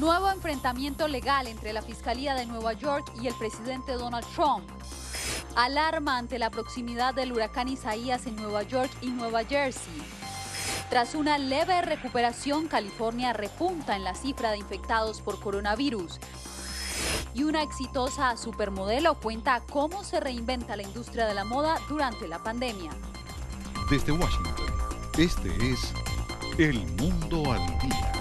Nuevo enfrentamiento legal entre la Fiscalía de Nueva York y el presidente Donald Trump. Alarma ante la proximidad del huracán Isaías en Nueva York y Nueva Jersey. Tras una leve recuperación, California repunta en la cifra de infectados por coronavirus. Y una exitosa supermodelo cuenta cómo se reinventa la industria de la moda durante la pandemia. Desde Washington, este es El Mundo al Día.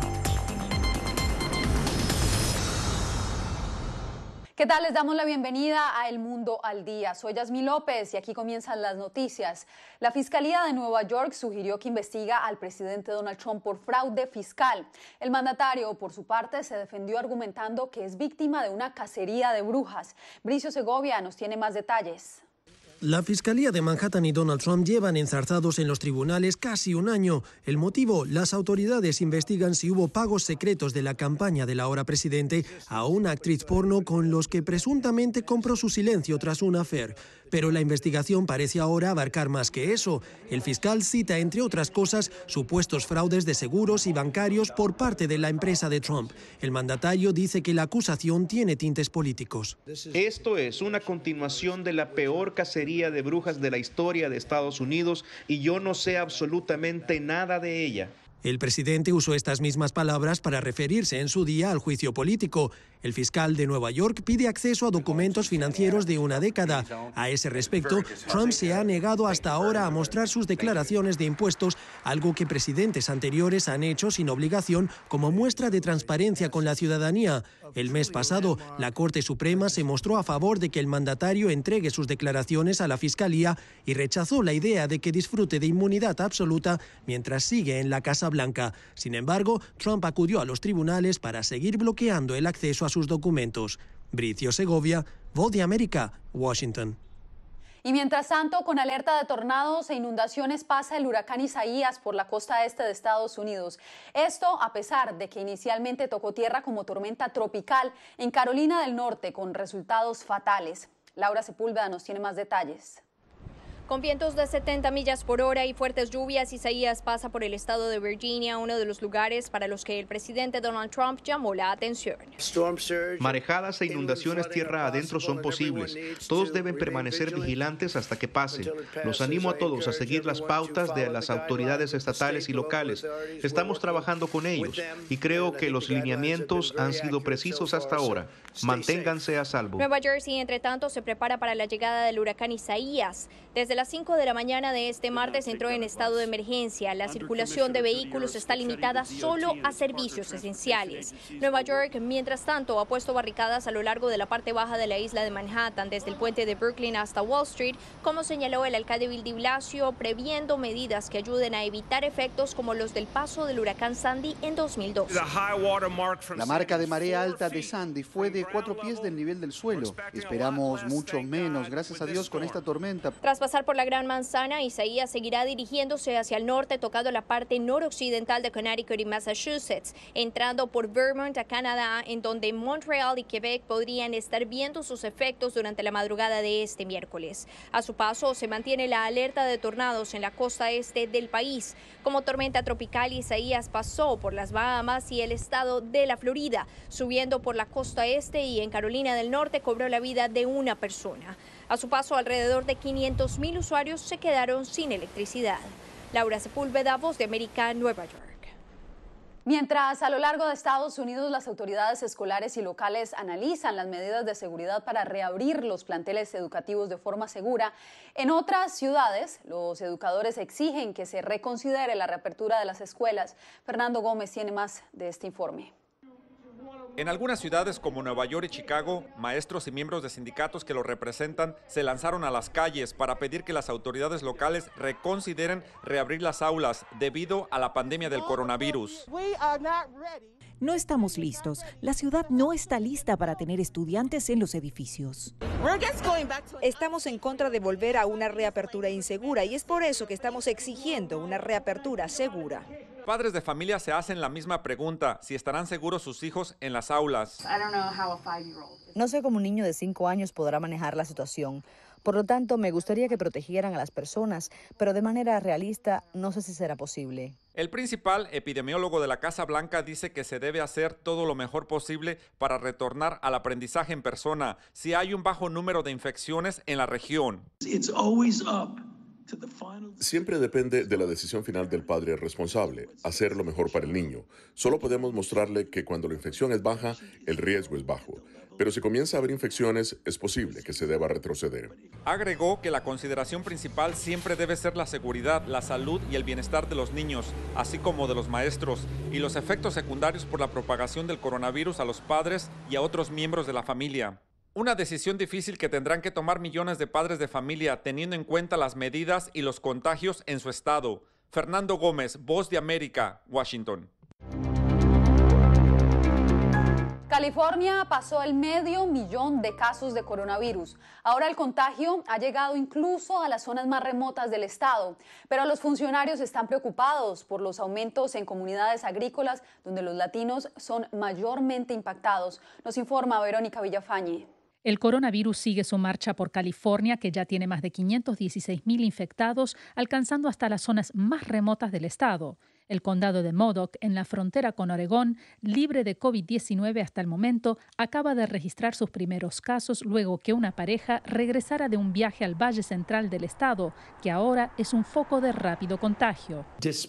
¿Qué tal? Les damos la bienvenida a El Mundo al Día. Soy Yasmín López y aquí comienzan las noticias. La Fiscalía de Nueva York sugirió que investiga al presidente Donald Trump por fraude fiscal. El mandatario, por su parte, se defendió argumentando que es víctima de una cacería de brujas. Bricio Segovia nos tiene más detalles. La Fiscalía de Manhattan y Donald Trump llevan enzarzados en los tribunales casi un año. El motivo, las autoridades investigan si hubo pagos secretos de la campaña del ahora presidente a una actriz porno con los que presuntamente compró su silencio tras un affair. Pero la investigación parece ahora abarcar más que eso. El fiscal cita, entre otras cosas, supuestos fraudes de seguros y bancarios por parte de la empresa de Trump. El mandatario dice que la acusación tiene tintes políticos. Esto es una continuación de la peor cacería de brujas de la historia de Estados Unidos y yo no sé absolutamente nada de ella. El presidente usó estas mismas palabras para referirse en su día al juicio político. El fiscal de Nueva York pide acceso a documentos financieros de una década. A ese respecto, Trump se ha negado hasta ahora a mostrar sus declaraciones de impuestos, algo que presidentes anteriores han hecho sin obligación como muestra de transparencia con la ciudadanía. El mes pasado, la Corte Suprema se mostró a favor de que el mandatario entregue sus declaraciones a la Fiscalía y rechazó la idea de que disfrute de inmunidad absoluta mientras sigue en la Casa Blanca. Sin embargo, Trump acudió a los tribunales para seguir bloqueando el acceso a sus documentos. Bricio Segovia, Voz de América, Washington. Y mientras tanto, con alerta de tornados e inundaciones pasa el huracán Isaías por la costa este de Estados Unidos. Esto a pesar de que inicialmente tocó tierra como tormenta tropical en Carolina del Norte con resultados fatales. Laura Sepúlveda nos tiene más detalles. Con vientos de 70 millas por hora y fuertes lluvias, Isaías pasa por el estado de Virginia, uno de los lugares para los que el presidente Donald Trump llamó la atención. Marejadas e inundaciones tierra adentro son posibles. Todos deben permanecer vigilantes hasta que pase. Los animo a todos a seguir las pautas de las autoridades estatales y locales. Estamos trabajando con ellos y creo que los lineamientos han sido precisos hasta ahora. Manténganse a salvo. Nueva Jersey, entre tanto, se prepara para la llegada del huracán Isaías. Desde las 5 de la mañana de este martes entró en estado de emergencia. La circulación de vehículos está limitada solo a servicios esenciales. Nueva York, mientras tanto, ha puesto barricadas a lo largo de la parte baja de la isla de Manhattan, desde el puente de Brooklyn hasta Wall Street, como señaló el alcalde Bill de Blasio, previendo medidas que ayuden a evitar efectos como los del paso del huracán Sandy en 2002. La marca de marea alta de Sandy fue de 4 pies del nivel del suelo. Esperamos mucho menos, gracias a Dios, con esta tormenta. Tras pasar por la Gran Manzana, Isaías seguirá dirigiéndose hacia el norte, tocando la parte noroccidental de Connecticut y Massachusetts, entrando por Vermont a Canadá, en donde Montreal y Quebec podrían estar viendo sus efectos durante la madrugada de este miércoles. A su paso, se mantiene la alerta de tornados en la costa este del país. Como tormenta tropical, Isaías pasó por las Bahamas y el estado de la Florida, subiendo por la costa este y en Carolina del Norte cobró la vida de una persona. A su paso, alrededor de 500,000 usuarios se quedaron sin electricidad. Laura Sepúlveda, Voz de América, Nueva York. Mientras a lo largo de Estados Unidos las autoridades escolares y locales analizan las medidas de seguridad para reabrir los planteles educativos de forma segura, en otras ciudades los educadores exigen que se reconsidere la reapertura de las escuelas. Fernando Gómez tiene más de este informe. En algunas ciudades como Nueva York y Chicago, maestros y miembros de sindicatos que los representan se lanzaron a las calles para pedir que las autoridades locales reconsideren reabrir las aulas debido a la pandemia del coronavirus. No estamos listos. La ciudad no está lista para tener estudiantes en los edificios. Estamos en contra de volver a una reapertura insegura y es por eso que estamos exigiendo una reapertura segura. Padres de familia se hacen la misma pregunta, si estarán seguros sus hijos en las aulas. No sé cómo un niño de 5 años podrá manejar la situación. Por lo tanto, me gustaría que protegieran a las personas, pero de manera realista no sé si será posible. El principal epidemiólogo de la Casa Blanca dice que se debe hacer todo lo mejor posible para retornar al aprendizaje en persona si hay un bajo número de infecciones en la región. Siempre depende de la decisión final del padre responsable, hacer lo mejor para el niño. Solo podemos mostrarle que cuando la infección es baja, el riesgo es bajo. Pero si comienza a haber infecciones, es posible que se deba retroceder. Agregó que la consideración principal siempre debe ser la seguridad, la salud y el bienestar de los niños, así como de los maestros, y los efectos secundarios por la propagación del coronavirus a los padres y a otros miembros de la familia. Una decisión difícil que tendrán que tomar millones de padres de familia teniendo en cuenta las medidas y los contagios en su estado. Fernando Gómez, Voz de América, Washington. California pasó el 500,000 de casos de coronavirus. Ahora el contagio ha llegado incluso a las zonas más remotas del estado, pero los funcionarios están preocupados por los aumentos en comunidades agrícolas donde los latinos son mayormente impactados. Nos informa Verónica Villafañe. El coronavirus sigue su marcha por California, que ya tiene más de 516,000 infectados, alcanzando hasta las zonas más remotas del estado. El condado de Modoc, en la frontera con Oregón, libre de COVID-19 hasta el momento, acaba de registrar sus primeros casos luego que una pareja regresara de un viaje al Valle Central del estado, que ahora es un foco de rápido contagio.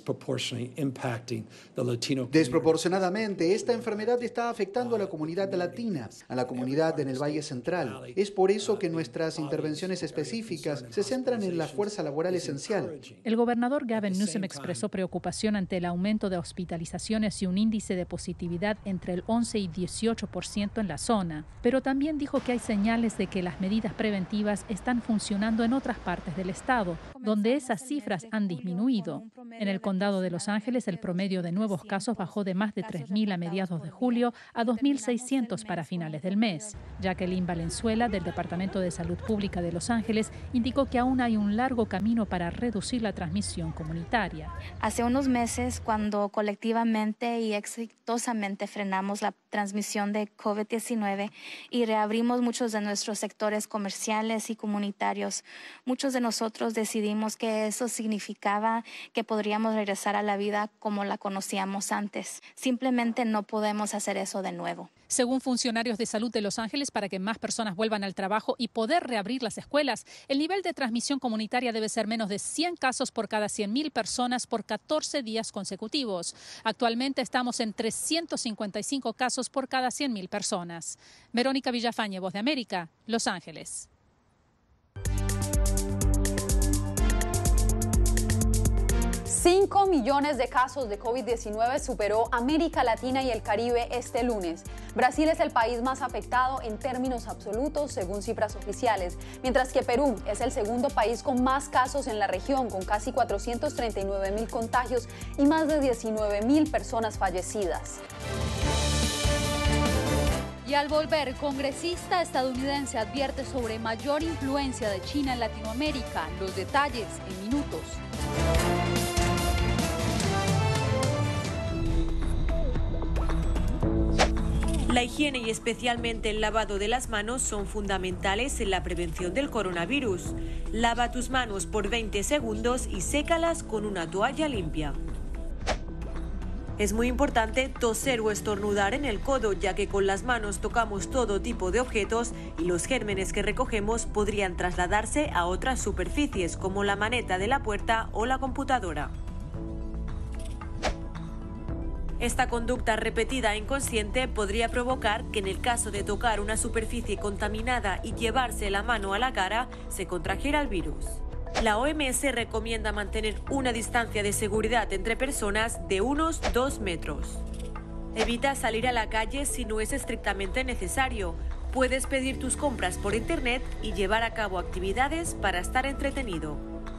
Desproporcionadamente, esta enfermedad está afectando a la comunidad latina, a la comunidad en el Valle Central. Es por eso que nuestras intervenciones específicas se centran en la fuerza laboral esencial. El gobernador Gavin Newsom expresó preocupación ante el aumento de hospitalizaciones y un índice de positividad entre el 11 y 18% en la zona, pero también dijo que hay señales de que las medidas preventivas están funcionando en otras partes del estado, donde esas cifras han disminuido. En el condado de Los Ángeles, el promedio de nuevos casos bajó de más de 3,000 a mediados de julio a 2,600 para finales del mes. Jacqueline Valenzuela, del Departamento de Salud Pública de Los Ángeles, indicó que aún hay un largo camino para reducir la transmisión comunitaria. Hace unos meses, cuando colectivamente y exitosamente frenamos la transmisión de COVID-19 y reabrimos muchos de nuestros sectores comerciales y comunitarios, muchos de nosotros decidimos que eso significaba que podríamos regresar a la vida como la conocíamos antes. Simplemente no podemos hacer eso de nuevo. Según funcionarios de salud de Los Ángeles, para que más personas vuelvan al trabajo y poder reabrir las escuelas, el nivel de transmisión comunitaria debe ser menos de 100 casos por cada 100,000 personas por 14 días consecutivos. Actualmente estamos en 355 casos por cada 100,000 personas. Verónica Villafañe, Voz de América, Los Ángeles. 5 millones de casos de COVID-19 superó América Latina y el Caribe este lunes. Brasil es el país más afectado en términos absolutos, según cifras oficiales, mientras que Perú es el segundo país con más casos en la región, con casi 439,000 contagios y más de 19,000 personas fallecidas. Y al volver, congresista estadounidense advierte sobre mayor influencia de China en Latinoamérica. Los detalles en minutos. La higiene y especialmente el lavado de las manos son fundamentales en la prevención del coronavirus. Lava tus manos por 20 segundos y sécalas con una toalla limpia. Es muy importante toser o estornudar en el codo, ya que con las manos tocamos todo tipo de objetos y los gérmenes que recogemos podrían trasladarse a otras superficies, como la maneta de la puerta o la computadora. Esta conducta repetida e inconsciente podría provocar que en el caso de tocar una superficie contaminada y llevarse la mano a la cara, se contrajera el virus. La OMS recomienda mantener una distancia de seguridad entre personas de unos 2 metros. Evita salir a la calle si no es estrictamente necesario. Puedes pedir tus compras por internet y llevar a cabo actividades para estar entretenido.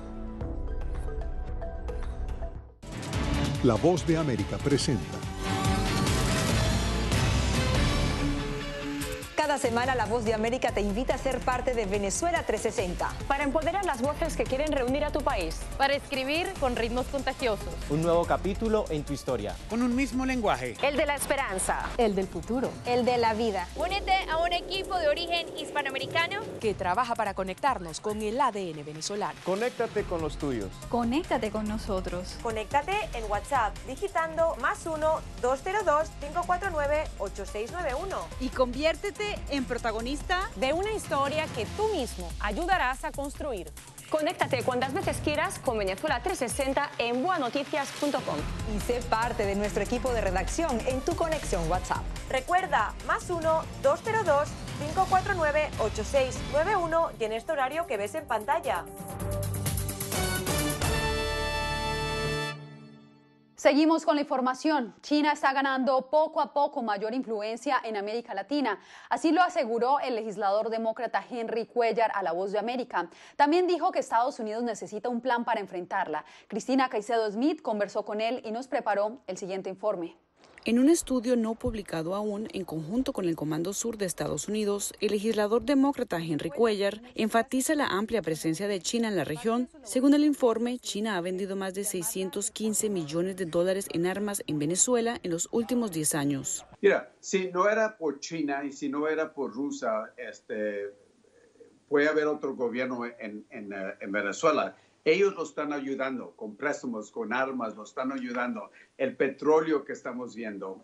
La Voz de América presenta. Cada semana La Voz de América te invita a ser parte de Venezuela 360. Para empoderar las voces que quieren reunir a tu país. Para escribir con ritmos contagiosos. Un nuevo capítulo en tu historia. Con un mismo lenguaje. El de la esperanza. El del futuro. El de la vida. Únete a un equipo de origen hispanoamericano que trabaja para conectarnos con el ADN venezolano. Conéctate con los tuyos. Conéctate con nosotros. Conéctate en WhatsApp digitando +1 202 549 8691. Y conviértete en protagonista de una historia que tú mismo ayudarás a construir. Conéctate cuantas veces quieras con Venezuela 360 en boanoticias.com. Y sé parte de nuestro equipo de redacción en tu conexión WhatsApp. Recuerda, +1 202 549 8691 y en este horario que ves en pantalla. Seguimos con la información. China está ganando poco a poco mayor influencia en América Latina. Así lo aseguró el legislador demócrata Henry Cuellar a La Voz de América. También dijo que Estados Unidos necesita un plan para enfrentarla. Cristina Caicedo Smith conversó con él y nos preparó el siguiente informe. En un estudio no publicado aún, en conjunto con el Comando Sur de Estados Unidos, el legislador demócrata Henry Cuellar enfatiza la amplia presencia de China en la región. Según el informe, China ha vendido más de $615 millones en armas en Venezuela en los últimos 10 años. Mira, si no era por China y si no era por Rusia, puede haber otro gobierno en Venezuela. Ellos lo están ayudando con préstamos, con armas, lo están ayudando. El petróleo que estamos viendo,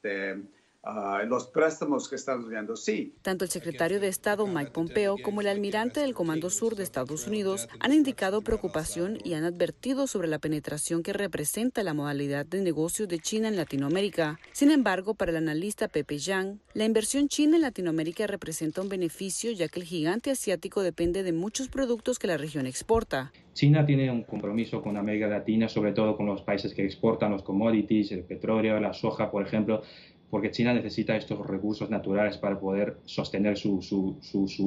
los préstamos que estamos viendo, sí. Tanto el secretario de Estado Mike Pompeo como el almirante del Comando Sur de Estados Unidos han indicado preocupación y han advertido sobre la penetración que representa la modalidad de negocio de China en Latinoamérica. Sin embargo, para el analista Pepe Yang, la inversión china en Latinoamérica representa un beneficio ya que el gigante asiático depende de muchos productos que la región exporta. China tiene un compromiso con América Latina, sobre todo con los países que exportan los commodities, el petróleo, la soja, por ejemplo, porque China necesita estos recursos naturales para poder sostener su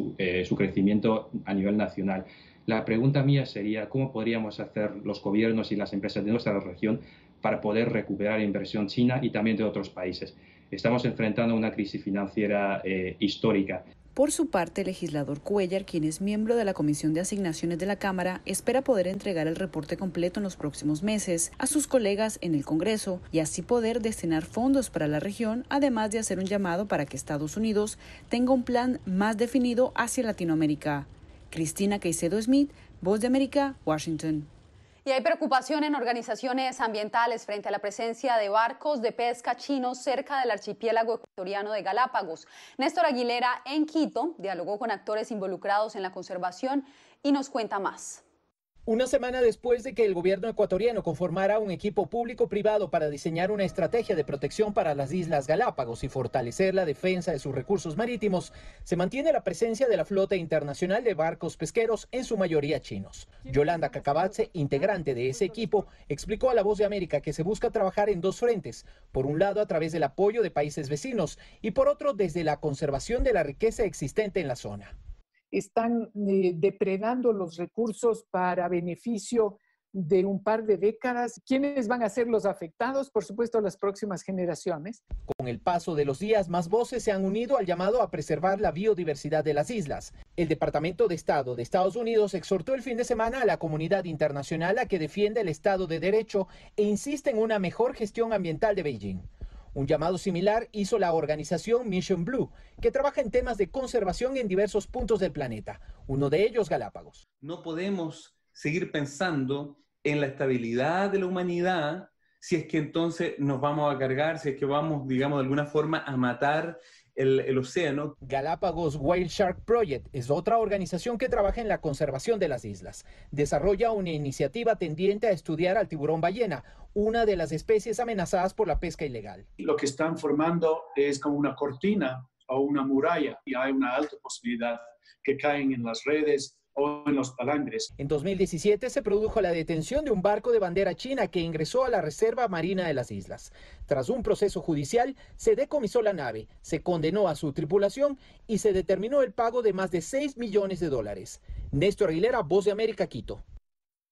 crecimiento a nivel nacional. La pregunta mía sería, ¿cómo podríamos hacer los gobiernos y las empresas de nuestra región para poder recuperar inversión china y también de otros países? Estamos enfrentando una crisis financiera histórica. Por su parte, el legislador Cuellar, quien es miembro de la Comisión de Asignaciones de la Cámara, espera poder entregar el reporte completo en los próximos meses a sus colegas en el Congreso y así poder destinar fondos para la región, además de hacer un llamado para que Estados Unidos tenga un plan más definido hacia Latinoamérica. Cristina Caicedo Smith, Voz de América, Washington. Y hay preocupación en organizaciones ambientales frente a la presencia de barcos de pesca chinos cerca del archipiélago ecuatoriano de Galápagos. Néstor Aguilera, en Quito, dialogó con actores involucrados en la conservación y nos cuenta más. Una semana después de que el gobierno ecuatoriano conformara un equipo público-privado para diseñar una estrategia de protección para las Islas Galápagos y fortalecer la defensa de sus recursos marítimos, se mantiene la presencia de la flota internacional de barcos pesqueros, en su mayoría chinos. Yolanda Cacabatze, integrante de ese equipo, explicó a La Voz de América que se busca trabajar en dos frentes. Por un lado, a través del apoyo de países vecinos y por otro, desde la conservación de la riqueza existente en la zona. Están depredando los recursos para beneficio de un par de décadas. ¿Quiénes van a ser los afectados? Por supuesto, las próximas generaciones. Con el paso de los días, más voces se han unido al llamado a preservar la biodiversidad de las islas. El Departamento de Estado de Estados Unidos exhortó el fin de semana a la comunidad internacional a que defienda el Estado de Derecho e insiste en una mejor gestión ambiental de Beijing. Un llamado similar hizo la organización Mission Blue, que trabaja en temas de conservación en diversos puntos del planeta, uno de ellos Galápagos. No podemos seguir pensando en la estabilidad de la humanidad si es que entonces nos vamos a cargar, si es que vamos, digamos, de alguna forma a matar el océano. Galápagos Whale Shark Project es otra organización que trabaja en la conservación de las islas. Desarrolla una iniciativa tendiente a estudiar al tiburón ballena, una de las especies amenazadas por la pesca ilegal. Lo que están formando es como una cortina o una muralla y hay una alta posibilidad que caen en las redes o en los palangres. En 2017 se produjo la detención de un barco de bandera china que ingresó a la Reserva Marina de las islas. Tras un proceso judicial, se decomisó la nave, se condenó a su tripulación y se determinó el pago de más de $6 millones. Néstor Aguilera, Voz de América, Quito.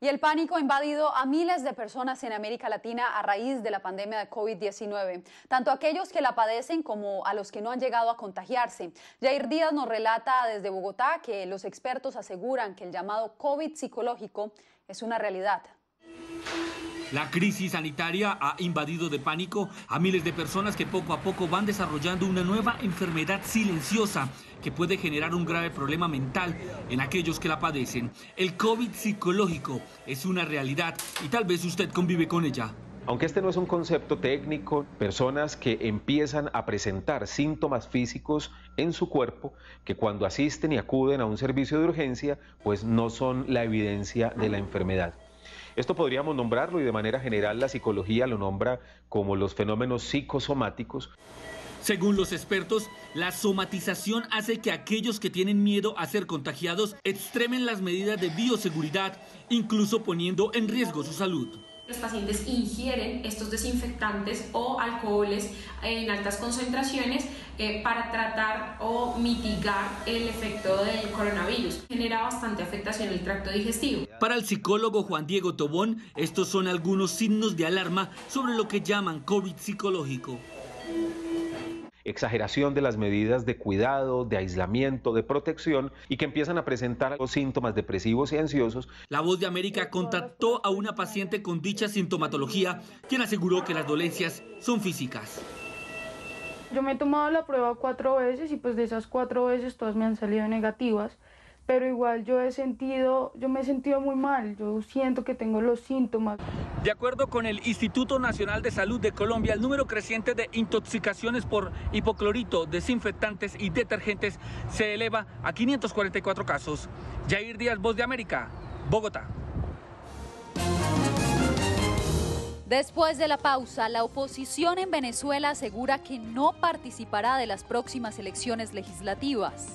Y el pánico ha invadido a miles de personas en América Latina a raíz de la pandemia de COVID-19, tanto aquellos que la padecen como a los que no han llegado a contagiarse. Jair Díaz nos relata desde Bogotá que los expertos aseguran que el llamado COVID psicológico es una realidad. La crisis sanitaria ha invadido de pánico a miles de personas que poco a poco van desarrollando una nueva enfermedad silenciosa que puede generar un grave problema mental en aquellos que la padecen. El COVID psicológico es una realidad y tal vez usted convive con ella. Aunque este no es un concepto técnico, personas que empiezan a presentar síntomas físicos en su cuerpo, que cuando asisten y acuden a un servicio de urgencia, pues no son la evidencia de la enfermedad. Esto podríamos nombrarlo y de manera general la psicología lo nombra como los fenómenos psicosomáticos. Según los expertos, la somatización hace que aquellos que tienen miedo a ser contagiados extremen las medidas de bioseguridad, incluso poniendo en riesgo su salud. Los pacientes ingieren estos desinfectantes o alcoholes en altas concentraciones para tratar o mitigar el efecto del coronavirus. Genera bastante afectación en el tracto digestivo. Para el psicólogo Juan Diego Tobón, estos son algunos signos de alarma sobre lo que llaman COVID psicológico. Exageración de las medidas de cuidado, de aislamiento, de protección y que empiezan a presentar los síntomas depresivos y ansiosos. La Voz de América contactó a una paciente con dicha sintomatología, quien aseguró que las dolencias son físicas. Yo me he tomado la prueba 4 veces y pues de esas 4 veces todas me han salido negativas. Pero igual yo me he sentido muy mal, yo siento que tengo los síntomas. De acuerdo con el Instituto Nacional de Salud de Colombia, el número creciente de intoxicaciones por hipoclorito, desinfectantes y detergentes se eleva a 544 casos. Jair Díaz, Voz de América, Bogotá. Después de la pausa, la oposición en Venezuela asegura que no participará de las próximas elecciones legislativas.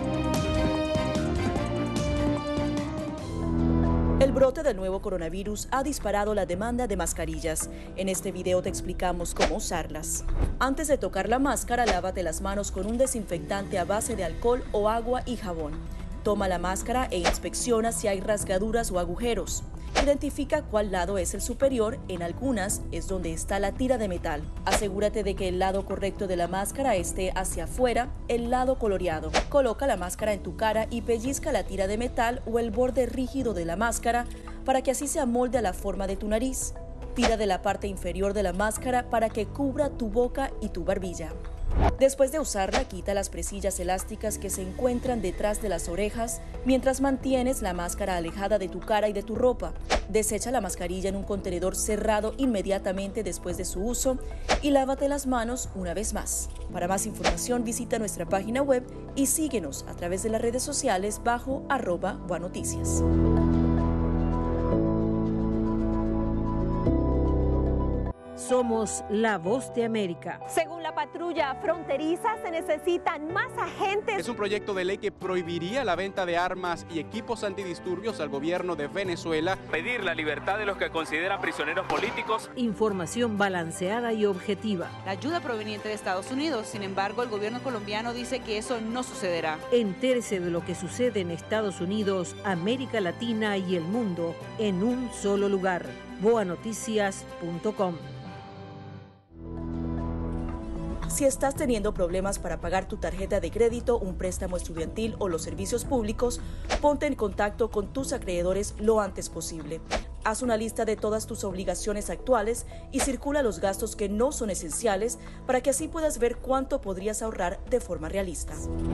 El brote del nuevo coronavirus ha disparado la demanda de mascarillas. En este video te explicamos cómo usarlas. Antes de tocar la máscara, lávate las manos con un desinfectante a base de alcohol o agua y jabón. Toma la máscara e inspecciona si hay rasgaduras o agujeros. Identifica cuál lado es el superior, en algunas es donde está la tira de metal. Asegúrate de que el lado correcto de la máscara esté hacia afuera, el lado coloreado. Coloca la máscara en tu cara y pellizca la tira de metal o el borde rígido de la máscara para que así se amolde a la forma de tu nariz. Tira de la parte inferior de la máscara para que cubra tu boca y tu barbilla. Después de usarla, quita las presillas elásticas que se encuentran detrás de las orejas mientras mantienes la máscara alejada de tu cara y de tu ropa. Desecha la mascarilla en un contenedor cerrado inmediatamente después de su uso y lávate las manos una vez más. Para más información visita nuestra página web y síguenos a través de las redes sociales bajo @boanoticias. Somos la Voz de América. Según la patrulla fronteriza, se necesitan más agentes. Es un proyecto de ley que prohibiría la venta de armas y equipos antidisturbios al gobierno de Venezuela. Pedir la libertad de los que consideran prisioneros políticos. Información balanceada y objetiva. La ayuda proveniente de Estados Unidos, sin embargo, el gobierno colombiano dice que eso no sucederá. Entérese de lo que sucede en Estados Unidos, América Latina y el mundo en un solo lugar. boanoticias.com. Si estás teniendo problemas para pagar tu tarjeta de crédito, un préstamo estudiantil o los servicios públicos, ponte en contacto con tus acreedores lo antes posible. Haz una lista de todas tus obligaciones actuales y circula los gastos que no son esenciales para que así puedas ver cuánto podrías ahorrar de forma realista.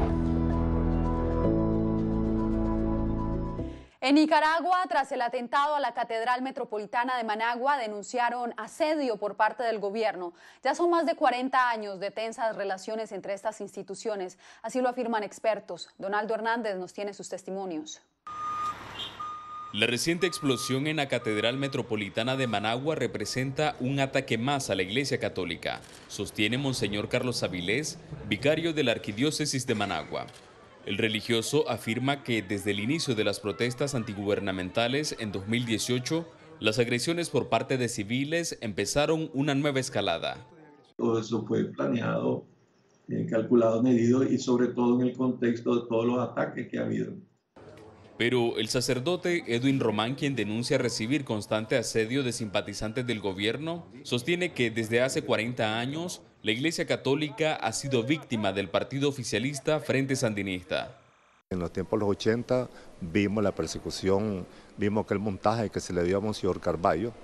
En Nicaragua, tras el atentado a la Catedral Metropolitana de Managua, denunciaron asedio por parte del gobierno. Ya son más de 40 años de tensas relaciones entre estas instituciones, así lo afirman expertos. Donaldo Hernández nos tiene sus testimonios. La reciente explosión en la Catedral Metropolitana de Managua representa un ataque más a la Iglesia Católica, sostiene Monseñor Carlos Avilés, vicario de la Arquidiócesis de Managua. El religioso afirma que desde el inicio de las protestas antigubernamentales en 2018, las agresiones por parte de civiles empezaron una nueva escalada. Todo eso fue planeado, calculado, medido y sobre todo en el contexto de todos los ataques que ha habido. Pero el sacerdote Edwin Román, quien denuncia recibir constante asedio de simpatizantes del gobierno, sostiene que desde hace 40 años la Iglesia Católica ha sido víctima del partido oficialista Frente Sandinista. En los tiempos de los 80 vimos la persecución, vimos aquel montaje que se le dio a Monseñor Carballo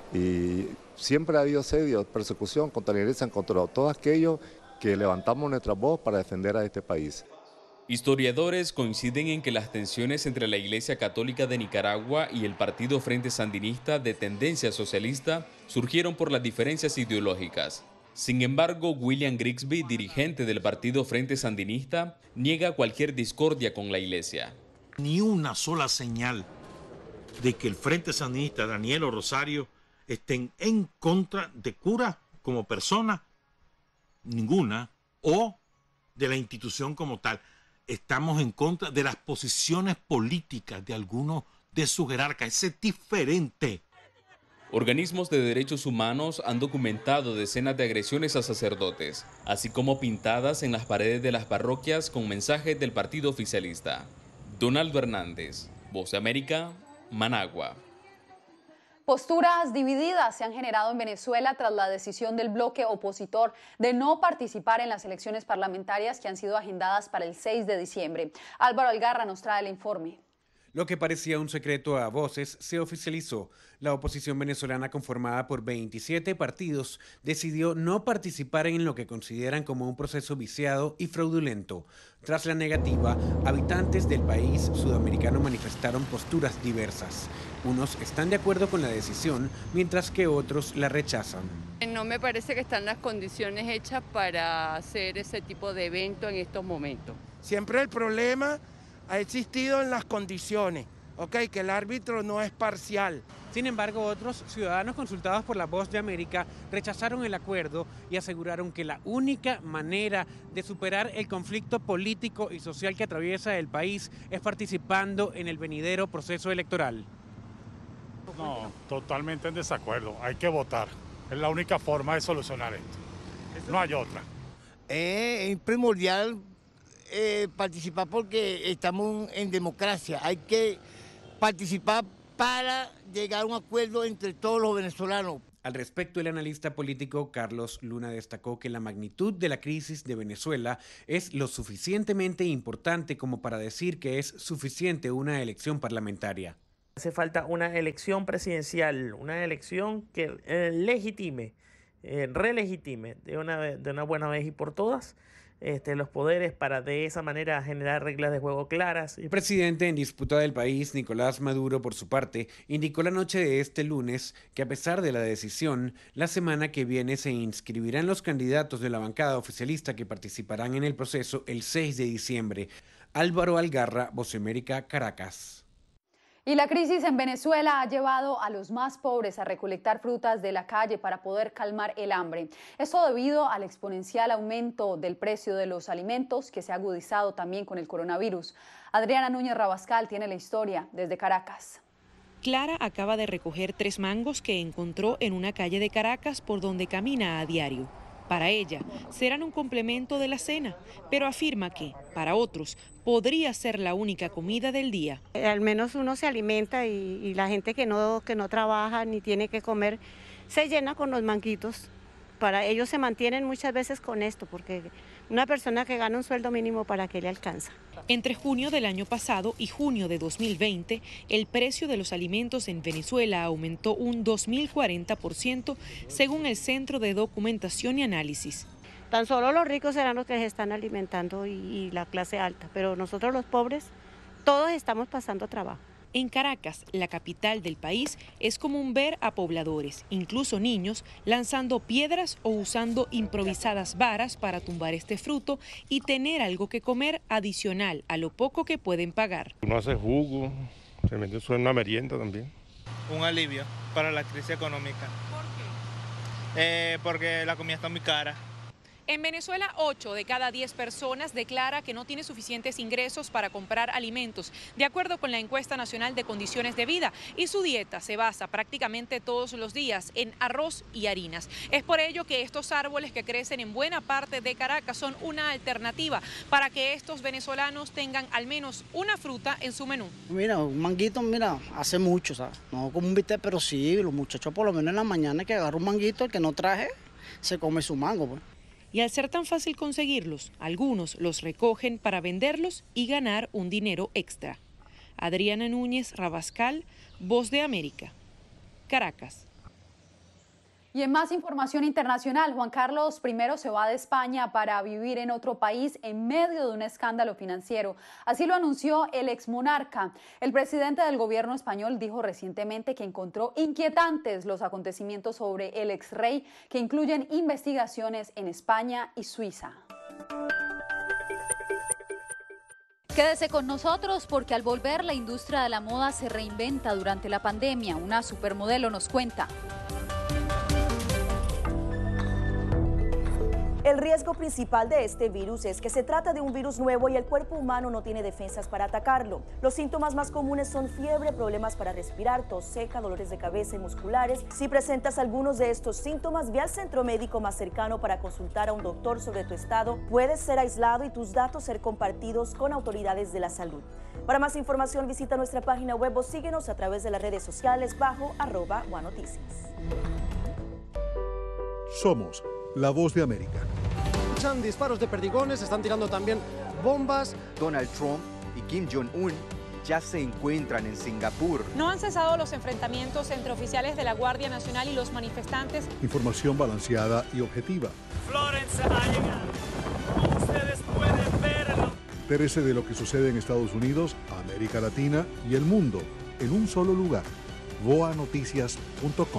y siempre ha habido asedio, persecución contra la Iglesia, contra todos aquellos que levantamos nuestra voz para defender a este país. Historiadores coinciden en que las tensiones entre la Iglesia Católica de Nicaragua y el Partido Frente Sandinista de tendencia socialista surgieron por las diferencias ideológicas. Sin embargo, William Grigsby, dirigente del Partido Frente Sandinista, niega cualquier discordia con la Iglesia. Ni una sola señal de que el Frente Sandinista, Daniel o Rosario, estén en contra de cura como persona, ninguna, o de la institución como tal. Estamos en contra de las posiciones políticas de algunos de sus jerarcas. Es diferente. Organismos de derechos humanos han documentado decenas de agresiones a sacerdotes, así como pintadas en las paredes de las parroquias con mensajes del partido oficialista. Donaldo Hernández, Voz de América, Managua. Posturas divididas se han generado en Venezuela tras la decisión del bloque opositor de no participar en las elecciones parlamentarias que han sido agendadas para el 6 de diciembre. Álvaro Algarra nos trae el informe. Lo que parecía un secreto a voces se oficializó. La oposición venezolana, conformada por 27 partidos, decidió no participar en lo que consideran como un proceso viciado y fraudulento. Tras la negativa, habitantes del país sudamericano manifestaron posturas diversas. Unos están de acuerdo con la decisión, mientras que otros la rechazan. No me parece que están las condiciones hechas para hacer ese tipo de evento en estos momentos. Siempre el problema ha existido en las condiciones, que el árbitro no es parcial. Sin embargo, otros ciudadanos consultados por La Voz de América rechazaron el acuerdo y aseguraron que la única manera de superar el conflicto político y social que atraviesa el país es participando en el venidero proceso electoral. No, totalmente en desacuerdo. Hay que votar. Es la única forma de solucionar esto. No hay otra. Es primordial participar porque estamos en democracia. Hay que participar para llegar a un acuerdo entre todos los venezolanos. Al respecto, el analista político Carlos Luna destacó que la magnitud de la crisis de Venezuela es lo suficientemente importante como para decir que es suficiente una elección parlamentaria. Hace falta una elección presidencial, una elección que relegitime de una buena vez y por todas los poderes para de esa manera generar reglas de juego claras. El presidente en disputa del país, Nicolás Maduro, por su parte, indicó la noche de este lunes que a pesar de la decisión, la semana que viene se inscribirán los candidatos de la bancada oficialista que participarán en el proceso el 6 de diciembre. Álvaro Algarra, Voz de América, Caracas. Y la crisis en Venezuela ha llevado a los más pobres a recolectar frutas de la calle para poder calmar el hambre. Esto debido al exponencial aumento del precio de los alimentos que se ha agudizado también con el coronavirus. Adriana Núñez Rabascal tiene la historia desde Caracas. Clara acaba de recoger 3 mangos que encontró en una calle de Caracas por donde camina a diario. Para ella, serán un complemento de la cena, pero afirma que, para otros, podría ser la única comida del día. Al menos uno se alimenta y la gente que no trabaja ni tiene que comer, se llena con los manguitos. Para ellos se mantienen muchas veces con esto, porque una persona que gana un sueldo mínimo, ¿para qué le alcanza? Entre junio del año pasado y junio de 2020, el precio de los alimentos en Venezuela aumentó un 2040%, según el Centro de Documentación y Análisis. Tan solo los ricos serán los que se están alimentando y la clase alta, pero nosotros los pobres, todos estamos pasando trabajo. En Caracas, la capital del país, es común ver a pobladores, incluso niños, lanzando piedras o usando improvisadas varas para tumbar este fruto y tener algo que comer adicional a lo poco que pueden pagar. Uno hace jugo, realmente eso es una merienda también. Un alivio para la crisis económica. ¿Por qué? Porque la comida está muy cara. En Venezuela, 8 de cada 10 personas declara que no tiene suficientes ingresos para comprar alimentos, de acuerdo con la encuesta nacional de condiciones de vida, y su dieta se basa prácticamente todos los días en arroz y harinas. Es por ello que estos árboles que crecen en buena parte de Caracas son una alternativa para que estos venezolanos tengan al menos una fruta en su menú. Mira, un manguito, mira, hace mucho, ¿sabes? No como un bistec, pero sí, los muchachos por lo menos en la mañana que agarra un manguito, el que no traje, se come su mango, pues. Y al ser tan fácil conseguirlos, algunos los recogen para venderlos y ganar un dinero extra. Adriana Núñez Rabascal, Voz de América, Caracas. Y en más información internacional, Juan Carlos I se va de España para vivir en otro país en medio de un escándalo financiero. Así lo anunció el exmonarca. El presidente del gobierno español dijo recientemente que encontró inquietantes los acontecimientos sobre el exrey, que incluyen investigaciones en España y Suiza. Quédese con nosotros porque al volver la industria de la moda se reinventa durante la pandemia. Una supermodelo nos cuenta. El riesgo principal de este virus es que se trata de un virus nuevo y el cuerpo humano no tiene defensas para atacarlo. Los síntomas más comunes son fiebre, problemas para respirar, tos seca, dolores de cabeza y musculares. Si presentas algunos de estos síntomas, ve al centro médico más cercano para consultar a un doctor sobre tu estado. Puedes ser aislado y tus datos ser compartidos con autoridades de la salud. Para más información, visita nuestra página web o síguenos a través de las redes sociales bajo @OneNoticias. Somos la Voz de América. Escuchan disparos de perdigones, están tirando también bombas. Donald Trump y Kim Jong-un ya se encuentran en Singapur. No han cesado los enfrentamientos entre oficiales de la Guardia Nacional y los manifestantes. Información balanceada y objetiva. Florence ha llegado. Como ustedes pueden verlo. Entérese de lo que sucede en Estados Unidos, América Latina y el mundo en un solo lugar. voanoticias.com.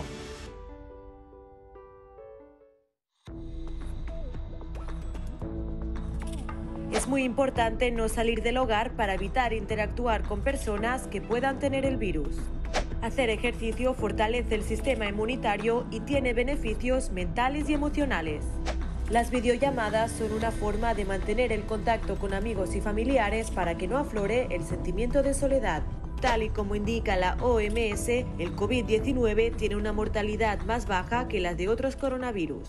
Es muy importante no salir del hogar para evitar interactuar con personas que puedan tener el virus. Hacer ejercicio fortalece el sistema inmunitario y tiene beneficios mentales y emocionales. Las videollamadas son una forma de mantener el contacto con amigos y familiares para que no aflore el sentimiento de soledad. Tal y como indica la OMS, el COVID-19 tiene una mortalidad más baja que la de otros coronavirus.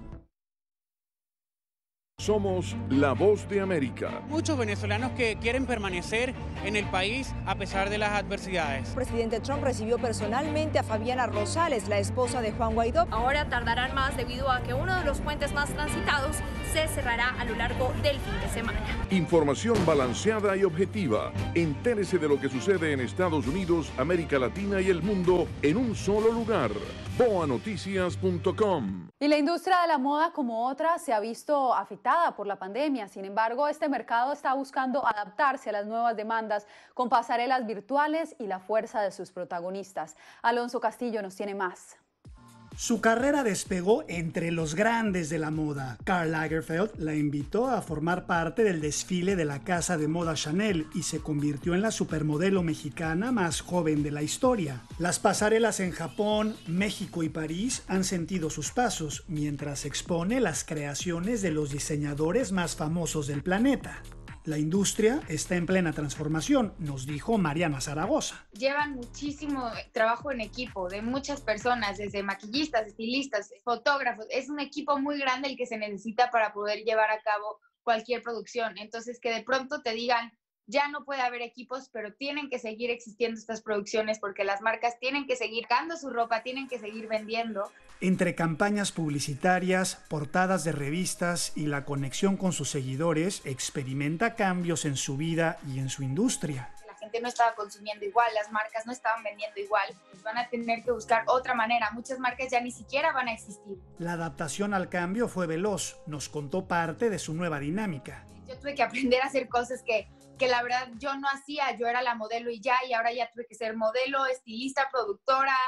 Somos la Voz de América. Muchos venezolanos que quieren permanecer en el país a pesar de las adversidades. El presidente Trump recibió personalmente a Fabiana Rosales, la esposa de Juan Guaidó. Ahora tardarán más debido a que uno de los puentes más transitados se cerrará a lo largo del fin de semana. Información balanceada y objetiva. Entérese de lo que sucede en Estados Unidos, América Latina y el mundo en un solo lugar. voanoticias.com. Y la industria de la moda, como otras, se ha visto afectada por la pandemia. Sin embargo, este mercado está buscando adaptarse a las nuevas demandas con pasarelas virtuales y la fuerza de sus protagonistas. Alonso Castillo nos tiene más. Su carrera despegó entre los grandes de la moda. Karl Lagerfeld la invitó a formar parte del desfile de la casa de moda Chanel y se convirtió en la supermodelo mexicana más joven de la historia. Las pasarelas en Japón, México y París han sentido sus pasos, mientras expone las creaciones de los diseñadores más famosos del planeta. La industria está en plena transformación, nos dijo Mariana Zaragoza. Llevan muchísimo trabajo en equipo de muchas personas, desde maquillistas, estilistas, fotógrafos. Es un equipo muy grande el que se necesita para poder llevar a cabo cualquier producción. Entonces, que de pronto te digan, ya no puede haber equipos, pero tienen que seguir existiendo estas producciones porque las marcas tienen que seguir sacando su ropa, tienen que seguir vendiendo. Entre campañas publicitarias, portadas de revistas y la conexión con sus seguidores, experimenta cambios en su vida y en su industria. La gente no estaba consumiendo igual, las marcas no estaban vendiendo igual, pues van a tener que buscar otra manera. Muchas marcas ya ni siquiera van a existir. La adaptación al cambio fue veloz, nos contó parte de su nueva dinámica. Yo tuve que aprender a hacer cosas que la verdad yo no hacía, yo era la modelo y ahora ya tuve que ser modelo, estilista, productora,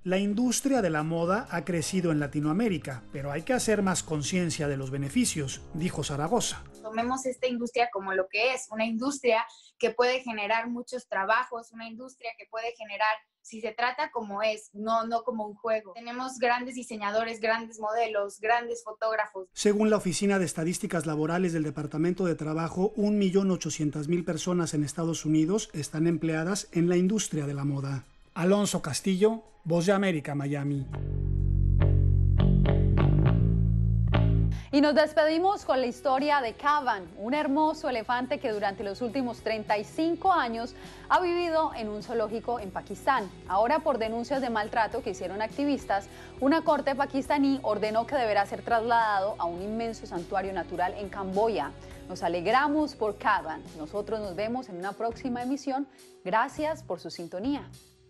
La industria de la moda ha crecido en Latinoamérica, pero hay que hacer más conciencia de los beneficios, dijo Zaragoza. Tomemos esta industria como lo que es, una industria que puede generar muchos trabajos, una industria que puede generar, si se trata como es, no como un juego. Tenemos grandes diseñadores, grandes modelos, grandes fotógrafos. Según la Oficina de Estadísticas Laborales del Departamento de Trabajo, 1.800.000 personas en Estados Unidos están empleadas en la industria de la moda. Alonso Castillo, Voz de América, Miami. Y nos despedimos con la historia de Kavan, un hermoso elefante que durante los últimos 35 años ha vivido en un zoológico en Pakistán. Ahora, por denuncias de maltrato que hicieron activistas, una corte pakistaní ordenó que deberá ser trasladado a un inmenso santuario natural en Camboya. Nos alegramos por Kavan. Nosotros nos vemos en una próxima emisión. Gracias por su sintonía.